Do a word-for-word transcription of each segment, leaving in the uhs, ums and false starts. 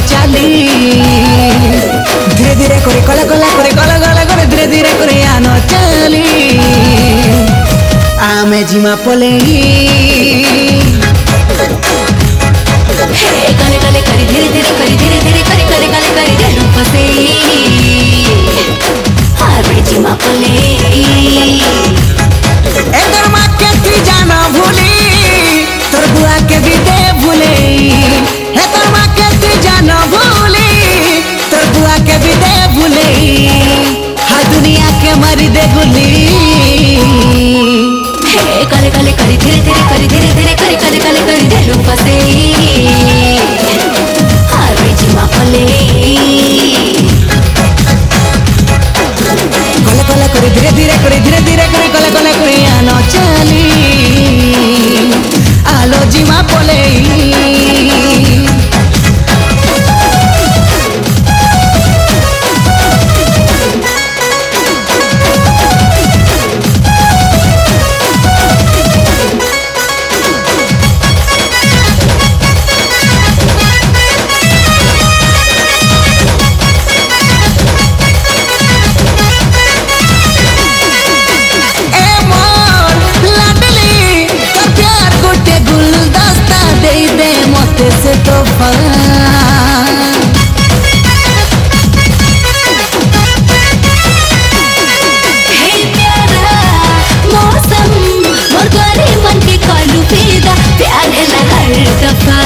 चाली धीरे धीरे करे कला कला करे कला कला करे धीरे धीरे करे आनो चाली आमे जिमा पले हे कले कले करी धीरे धीरे करी धीरे धीरे करी कले कले करी धीरे फसे आमे जिमा पले ए तोर माँ के तू जाना भूली तोर बुआ के भी दे भूले हे तोर माँ के तू जाना भूली तोर बुआ के भी दे भूले हा दुनिया के मरी दे गुली हे कले कले करी धीरे धीरे करी धीरे धीरे करी कले कले करी धीरे फसे आमे जिमा पले कले कले करे धीरे धीरे करे धीरे धीरे करे कले कले करे आनो चाली आलो जिमा पले से तोहफा हे प्यारा मौसम मोर करे मन के कालू फिदा प्यार है हर दफा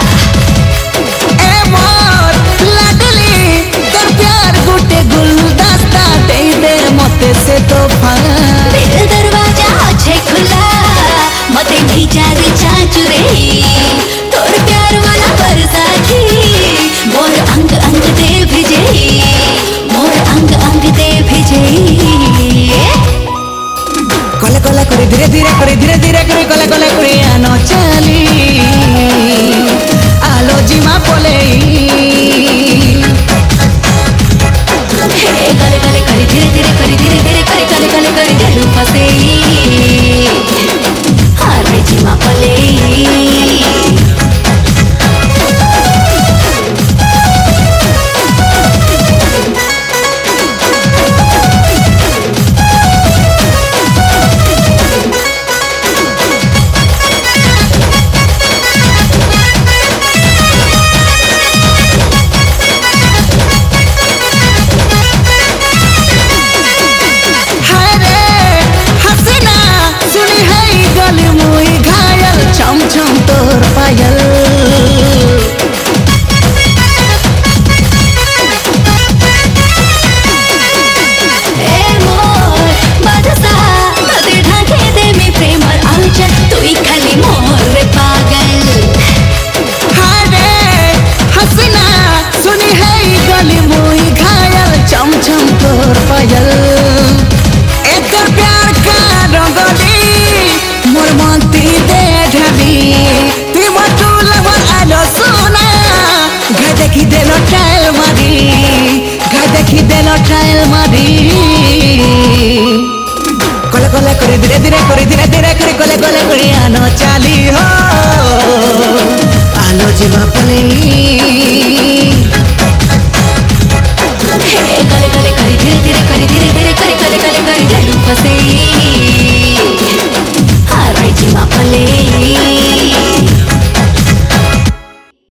ए मोर लाडली तोर प्यार गुटे गुलदस्ता दे दे मते से तोहफा दिल दरवाजा छे खुला मते नीचार चाचू रे तोर प्यार वाला बरसाती मोर अंग अंग दे भिजे मोर अंग अंग दे भिजे कले कले करे धीरे धीरे करे धीरे धीरे करे कले कले करे आनो चाली आलो जिमा पले हे कले कले करे धीरे धीरे करे धीरे धीरे करे कले कले करे धीरे फसे आमे जिमा पले छम छम तोर पायल ए मोर बदसा तते ढाके दे में प्रेम और आंचल तू ही खाली मोर रे पागल हारे हसीना सुनी है गली मुई घायल छम छम तोर पायल एक प्यार का रंगोली मोर मनती दे ढाबी तू मटू लगन आलो सुना घर देखी देलो ट्रायल मारी घर देखी देलो ट्रायल मारी कले कले करे धीरे धीरे करे धीरे धीरे करे कले कले करे आनो चाली हो आलो जिमा पले हे कले कले करे धीरे धीरे करे धीरे धीरे करे कले कले करे धीरे फसे आमे जिमा पले